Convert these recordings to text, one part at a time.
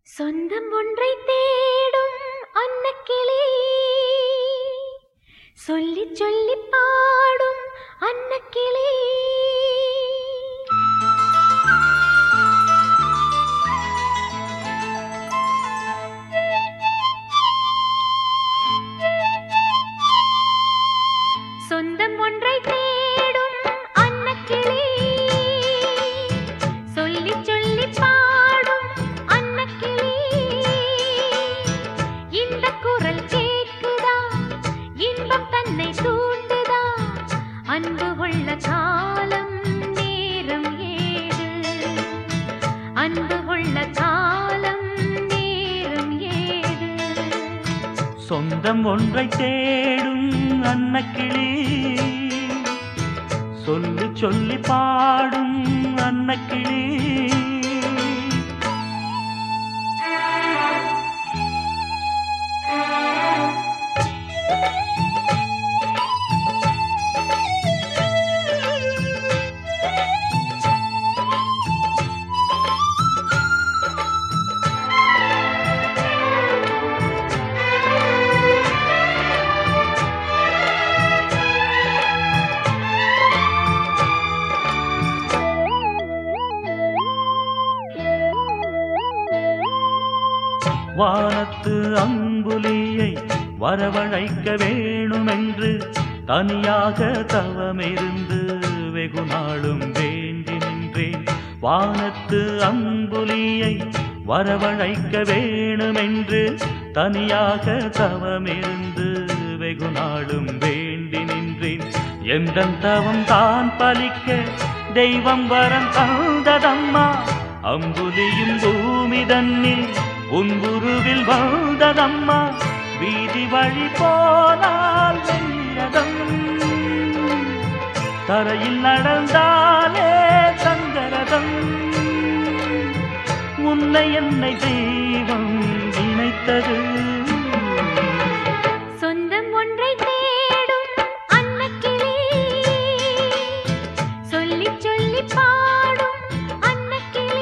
சொந்தம் ஒன்றை தேடும் அன்னக்கிளி, சொல்லி சொல்லி பாடும் அன்னக்கிளி. சொந்தம் ஒன்றை தேடும் அன்னக்கிளி, சொல்லி சொல்லி பாடும் அன்னக்கிளி. இந்த குரல் கேட்குதா, இன்பம் தன்னை தூண்டுதா? அன்பு உள்ள காலம் நேரம் ஏது, அன்பு உள்ள காலம் நேரம் ஏது. சொந்தம் ஒன்றை தேடும் அன்னக்கிளி, சொல்லி சொல்லி பாடும் அன்னக்கிளி. வானத்து அம்புலியை வரவழைக்க வேணுமென்று தனியாக தவமிருந்து வெகு நாளும் வேண்டி நின்றேன். வானத்து அம்புலியை வரவழைக்க வேணுமென்று தனியாக தவமிருந்து வெகு நாளும் வேண்டி நின்றேன். எந்த தவம் தான் பலிக்க தெய்வம் வரம் தந்ததம்மா. அம்புலியும் பூமி தன்னில் உன் குருவில் வந்ததம்மா. வீதி வழி போனால் வெள்ளதம், தரையில் நடந்தாலே தங்கரதம். உன்னை என்னை தெய்வம் இணைத்தது. சொந்தம் ஒன்றை தேடும் அன்னக்கிளி, சொல்லி சொல்லி பாடும் அன்னக்கிளி.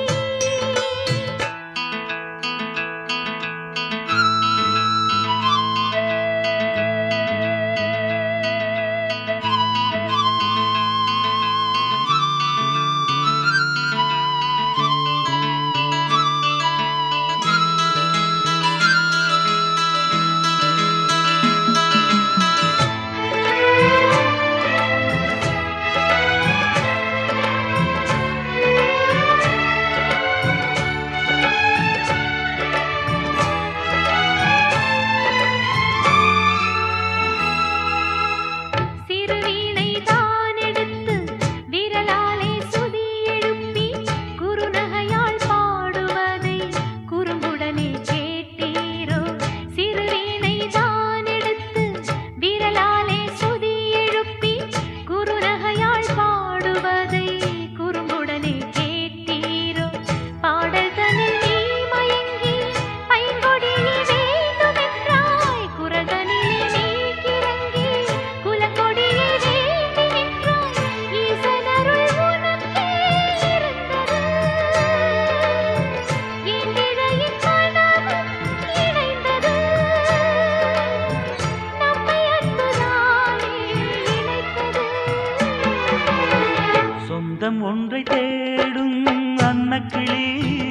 சொந்தம் ஒன்றை தேடும் அன்னக்கிளி,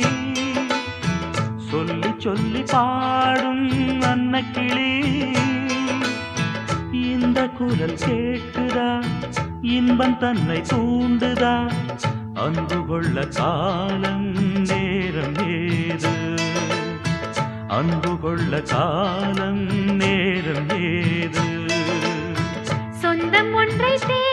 சொல்லி சொல்லி பாடும் அன்னக்கிளி. இந்த குரல் கேட்குதா, இன்பம் தன்னை தூண்டுதா? அன்பு கொள்ள காலம் நேரம் ஏது, அன்பு கொள்ள காலம் நேரம் ஏது. சொந்தம் ஒன்றை